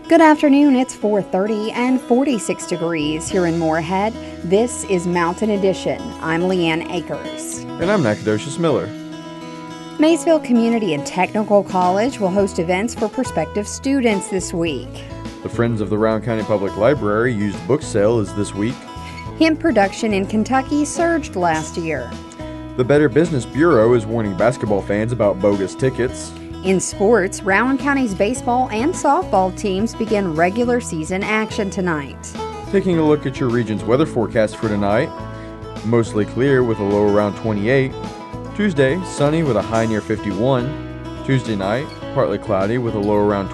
Good afternoon. It's 4:30 and 46 degrees here in Moorhead. This is Mountain Edition. I'm Leanne Akers. And I'm Nacogdoches Miller. Maysville Community and Technical College will host events for prospective students this week. The Friends of the Rowan County Public Library used book sale is this week. Hemp production in Kentucky surged last year. The Better Business Bureau is warning basketball fans about bogus tickets. In sports, Rowan County's baseball and softball teams begin regular season action tonight. Taking a look at your region's weather forecast for tonight. Mostly clear with a low around 28. Tuesday, sunny with a high near 51. Tuesday night, partly cloudy with a low around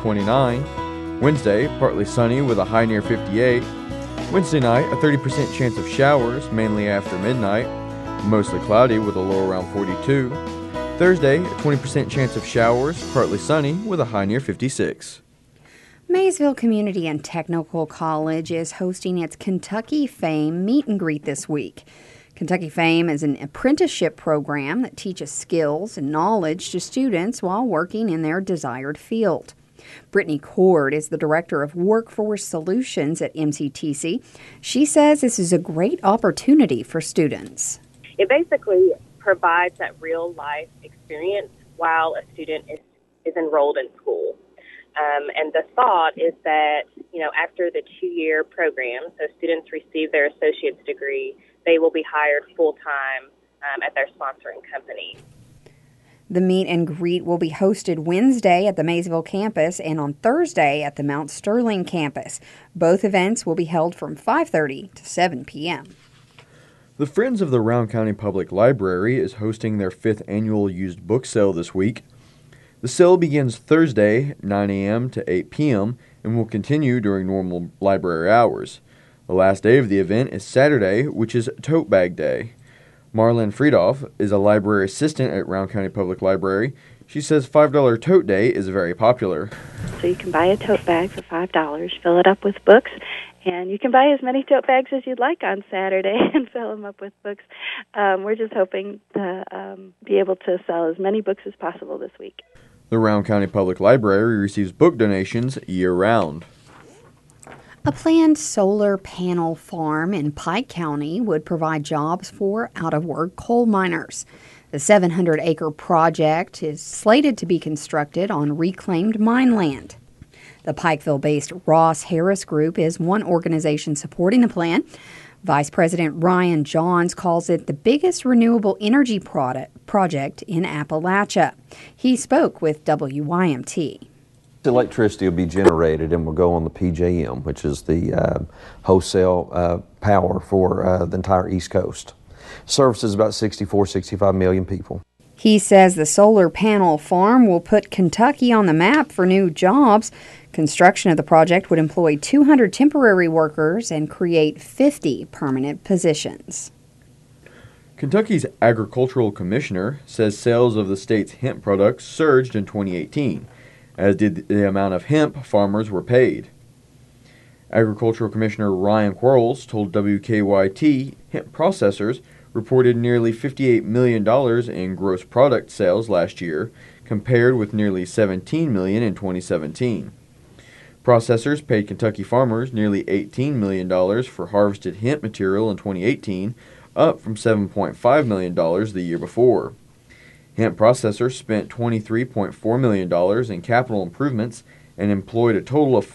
29. Wednesday, partly sunny with a high near 58. Wednesday night, a 30% chance of showers, mainly after midnight. Mostly cloudy with a low around 42. Thursday, a 20% chance of showers, partly sunny with a high near 56. Maysville Community and Technical College is hosting its Kentucky Fame meet and greet this week. Kentucky Fame is an apprenticeship program that teaches skills and knowledge to students while working in their desired field. Brittany Cord is the Director of Workforce Solutions at MCTC. She says this is a great opportunity for students. It basically provides that real-life experience while a student is enrolled in school. And the thought is that, after the 2-year program, so students receive their associate's degree, they will be hired full-time at their sponsoring company. The meet and greet will be hosted Wednesday at the Maysville campus and on Thursday at the Mount Sterling campus. Both events will be held from 5:30 to 7 p.m. The Friends of the Rowan County Public Library is hosting their 5th annual used book sale this week. The sale begins Thursday, 9 a.m. to 8 p.m. and will continue during normal library hours. The last day of the event is Saturday, which is Tote Bag Day. Marlon Friedoff is a library assistant at Rowan County Public Library. She says $5 Tote Day is very popular. So you can buy a tote bag for $5, fill it up with books, and you can buy as many tote bags as you'd like on Saturday and fill them up with books. We're just hoping to be able to sell as many books as possible this week. The Rowan County Public Library receives book donations year-round. A planned solar panel farm in Pike County would provide jobs for out-of-work coal miners. The 700-acre project is slated to be constructed on reclaimed mine land. The Pikeville-based Ross Harris Group is one organization supporting the plan. Vice President Ryan Johns calls it the biggest renewable energy project in Appalachia. He spoke with WYMT. Electricity will be generated and will go on the PJM, which is the wholesale power for the entire East Coast. Services about 65 million people. He says the solar panel farm will put Kentucky on the map for new jobs. Construction of the project would employ 200 temporary workers and create 50 permanent positions. Kentucky's Agricultural Commissioner says sales of the state's hemp products surged in 2018, as did the amount of hemp farmers were paid. Agricultural Commissioner Ryan Quarles told WKYT hemp processors reported nearly $58 million in gross product sales last year, compared with nearly $17 million in 2017. Processors paid Kentucky farmers nearly $18 million for harvested hemp material in 2018, up from $7.5 million the year before. Hemp processors spent $23.4 million in capital improvements and employed a total of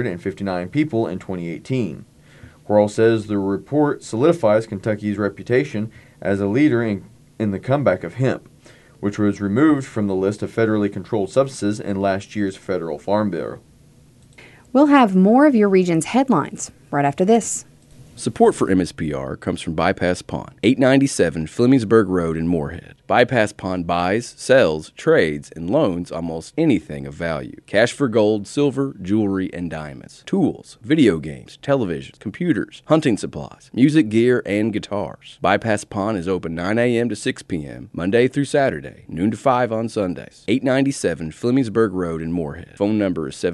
459 people in 2018. Quarles says the report solidifies Kentucky's reputation as a leader in the comeback of hemp, which was removed from the list of federally controlled substances in last year's federal farm bill. We'll have more of your region's headlines right after this. Support for MSPR comes from Bypass Pawn, 897 Flemingsburg Road in Moorhead. Bypass Pawn buys, sells, trades, and loans almost anything of value. Cash for gold, silver, jewelry, and diamonds. Tools, video games, televisions, computers, hunting supplies, music gear, and guitars. Bypass Pawn is open 9 a.m. to 6 p.m., Monday through Saturday, noon to 5 on Sundays. 897 Flemingsburg Road in Moorhead. Phone number is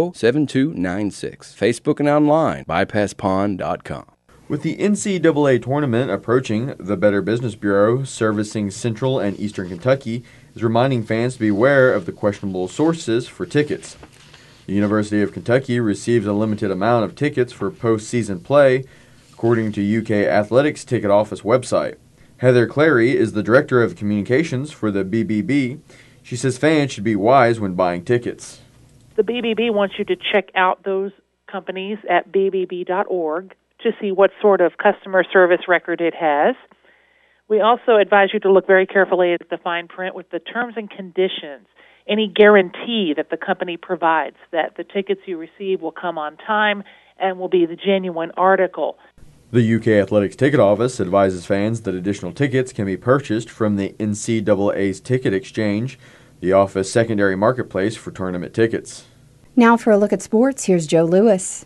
780-7296. Facebook and online, bypasspawn.com. With the NCAA tournament approaching, the Better Business Bureau, servicing Central and Eastern Kentucky, is reminding fans to beware of the questionable sources for tickets. The University of Kentucky receives a limited amount of tickets for postseason play, according to UK Athletics Ticket Office website. Heather Clary is the Director of Communications for the BBB. She says fans should be wise when buying tickets. The BBB wants you to check out those companies at bbb.org to see what sort of customer service record it has. We also advise you to look very carefully at the fine print with the terms and conditions, any guarantee that the company provides that the tickets you receive will come on time and will be the genuine article. The UK Athletics Ticket Office advises fans that additional tickets can be purchased from the NCAA's Ticket Exchange, the office secondary marketplace for tournament tickets. Now for a look at sports, here's Joe Lewis.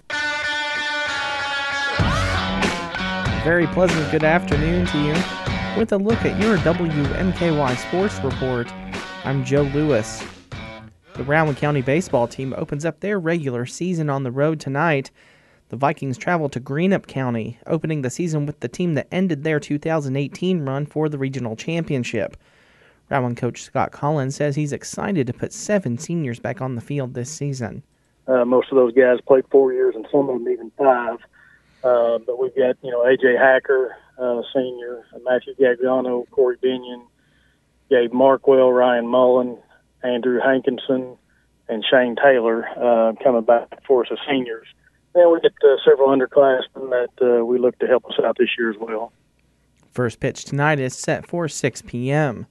Very pleasant good afternoon to you. With a look at your WMKY Sports Report, I'm Joe Lewis. The Rowan County baseball team opens up their regular season on the road tonight. The Vikings travel to Greenup County, opening the season with the team that ended their 2018 run for the regional championship. Rowan coach Scott Collins says he's excited to put 7 seniors back on the field this season. Most of those guys played 4 years, and some of them even 5. But we've got, A.J. Hacker, senior, Matthew Gagliano, Corey Binion, Gabe Markwell, Ryan Mullen, Andrew Hankinson, and Shane Taylor coming back for us as seniors. And we get several underclassmen that we look to help us out this year as well. First pitch tonight is set for 6 p.m.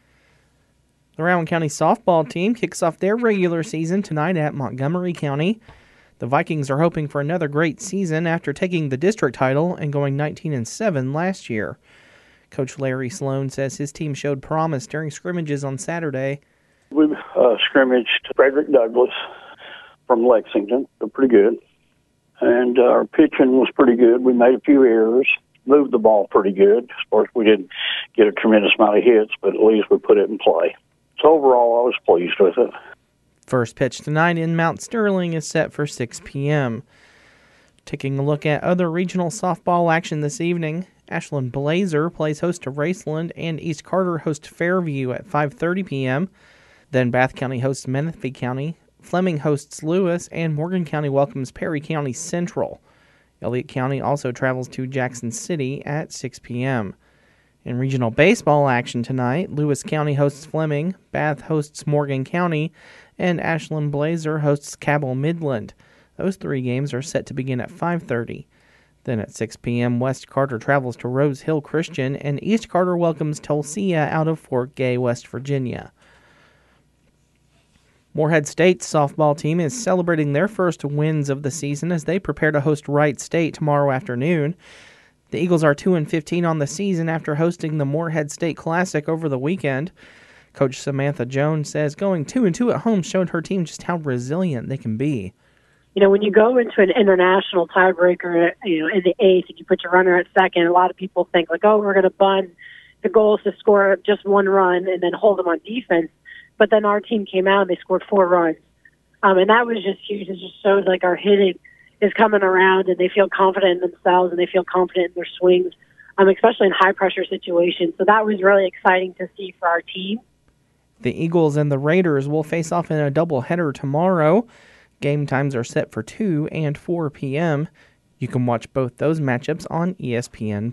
The Rowan County softball team kicks off their regular season tonight at Montgomery County. The Vikings are hoping for another great season after taking the district title and going 19-7 last year. Coach Larry Sloan says his team showed promise during scrimmages on Saturday. We scrimmaged Frederick Douglass from Lexington. They're pretty good. And our pitching was pretty good. We made a few errors, moved the ball pretty good. Of course, we didn't get a tremendous amount of hits, but at least we put it in play. So overall, I was pleased with it. First pitch tonight in Mount Sterling is set for 6 p.m. Taking a look at other regional softball action this evening, Ashland Blazer plays host to Raceland and East Carter host Fairview at 5:30 p.m. Then Bath County hosts Menifee County, Fleming hosts Lewis, and Morgan County welcomes Perry County Central. Elliott County also travels to Jackson City at 6 p.m. In regional baseball action tonight, Lewis County hosts Fleming, Bath hosts Morgan County, and Ashland Blazer hosts Cabell Midland. Those 3 games are set to begin at 5:30. Then at 6 p.m., West Carter travels to Rose Hill Christian, and East Carter welcomes Tulsia out of Fort Gay, West Virginia. Morehead State's softball team is celebrating their first wins of the season as they prepare to host Wright State tomorrow afternoon. The Eagles are 2-15 on the season after hosting the Morehead State Classic over the weekend. Coach Samantha Jones says going 2-2 at home showed her team just how resilient they can be. When you go into an international tiebreaker, in the 8th, and you put your runner at second, a lot of people think, we're going to bunt. The goal is to score just 1 run and then hold them on defense. But then our team came out and they scored 4 runs. And that was just huge. It just shows our hitting is coming around and they feel confident in themselves and they feel confident in their swings, especially in high-pressure situations. So that was really exciting to see for our team. The Eagles and the Raiders will face off in a doubleheader tomorrow. Game times are set for 2 and 4 p.m. You can watch both those matchups on ESPN+.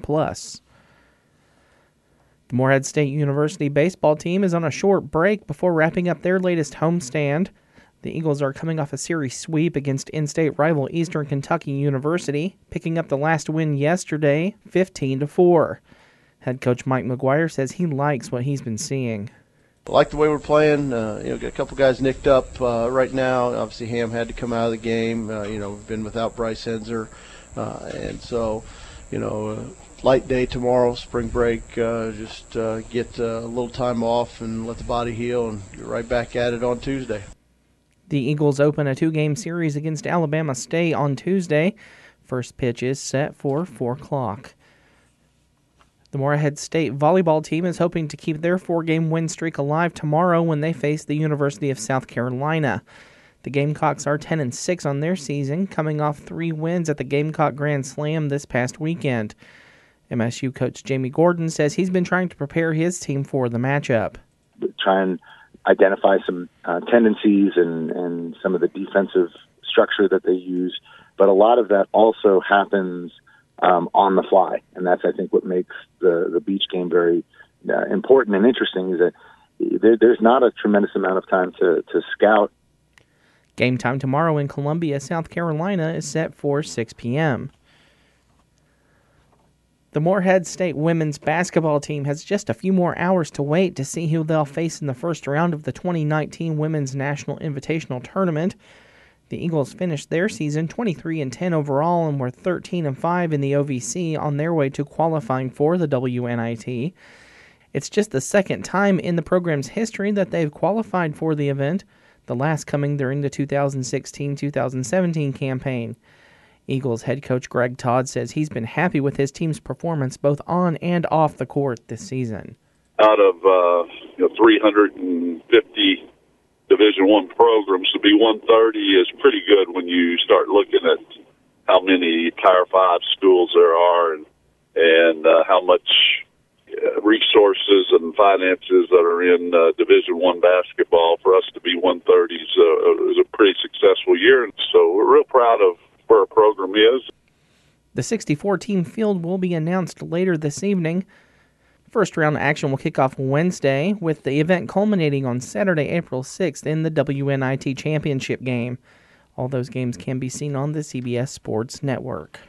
The Morehead State University baseball team is on a short break before wrapping up their latest homestand. The Eagles are coming off a series sweep against in-state rival Eastern Kentucky University, picking up the last win yesterday, 15-4. Head coach Mike McGuire says he likes what he's been seeing. I like the way we're playing. Got a couple guys nicked up right now. Obviously, Ham had to come out of the game. We've been without Bryce Henzer. And so, light day tomorrow, spring break, just get a little time off and let the body heal and get right back at it on Tuesday. The Eagles open a 2-game series against Alabama State on Tuesday. First pitch is set for 4 o'clock. The Morehead State volleyball team is hoping to keep their 4-game win streak alive tomorrow when they face the University of South Carolina. The Gamecocks are 10-6 on their season, coming off 3 wins at the Gamecock Grand Slam this past weekend. MSU coach Jamie Gordon says he's been trying to prepare his team for the matchup. Try and identify some tendencies and some of the defensive structure that they use. But a lot of that also happens on the fly, and that's, I think, what makes the beach game very important and interesting, is that there's not a tremendous amount of time to scout. Game time tomorrow in Columbia, South Carolina is set for 6 p.m. The Morehead State women's basketball team has just a few more hours to wait to see who they'll face in the first round of the 2019 Women's National Invitational Tournament. The Eagles finished their season 23-10 overall and were 13-5 in the OVC on their way to qualifying for the WNIT. It's just the second time in the program's history that they've qualified for the event, the last coming during the 2016-2017 campaign. Eagles head coach Greg Todd says he's been happy with his team's performance both on and off the court this season. Out of 350 Division I programs, to be 130 is pretty good when you start looking at how many Power 5 schools there are and how much resources and finances that are in Division I basketball. For us to be 130 is a pretty successful year, and so we're real proud of where our program is. The 64-team field will be announced later this evening. First round action will kick off Wednesday, with the event culminating on Saturday, April 6th in the WNIT Championship game. All those games can be seen on the CBS Sports Network.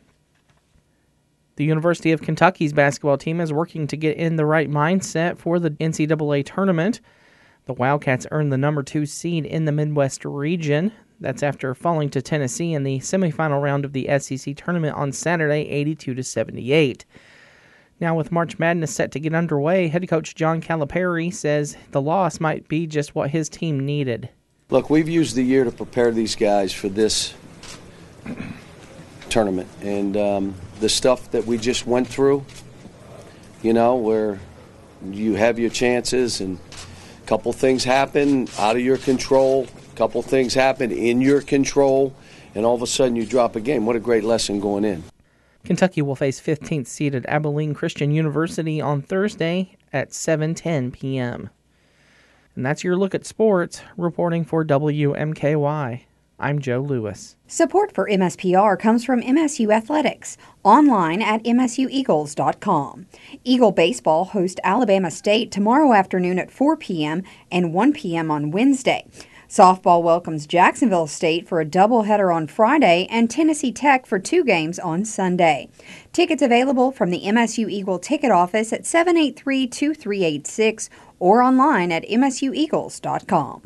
The University of Kentucky's basketball team is working to get in the right mindset for the NCAA tournament. The Wildcats earned the number 2 seed in the Midwest region. That's after falling to Tennessee in the semifinal round of the SEC tournament on Saturday, 82-78. Now, with March Madness set to get underway, head coach John Calipari says the loss might be just what his team needed. Look, we've used the year to prepare these guys for this tournament. And the stuff that we just went through, where you have your chances and a couple things happen out of your control, a couple things happen in your control, and all of a sudden you drop a game. What a great lesson going in. Kentucky will face 15th seeded Abilene Christian University on Thursday at 7:10 p.m. And that's your look at sports. Reporting for WMKY, I'm Joe Lewis. Support for MSPR comes from MSU Athletics, online at msueagles.com. Eagle Baseball hosts Alabama State tomorrow afternoon at 4 p.m. and 1 p.m. on Wednesday. Softball welcomes Jacksonville State for a doubleheader on Friday and Tennessee Tech for 2 games on Sunday. Tickets available from the MSU Eagle ticket office at 783-2386 or online at msueagles.com.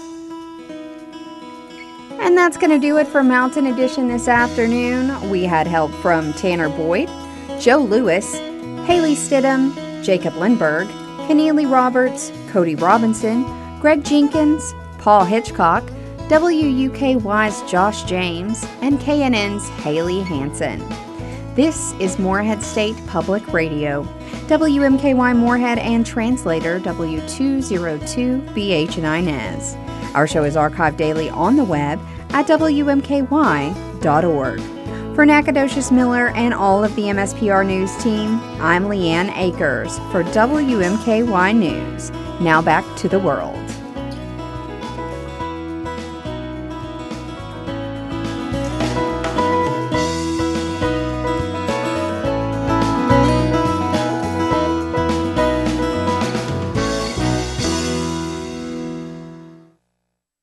And that's going to do it for Mountain Edition this afternoon. We had help from Tanner Boyd, Joe Lewis, Haley Stidham, Jacob Lindberg, Keneally Roberts, Cody Robinson, Greg Jenkins, Paul Hitchcock, WUKY's Josh James, and KNN's Haley Hansen. This is Morehead State Public Radio, WMKY Morehead and translator W202BH9S. Our show is archived daily on the web at WMKY.org. For Nacogdoches Miller and all of the MSPR News team, I'm Leanne Akers for WMKY News. Now back to the world.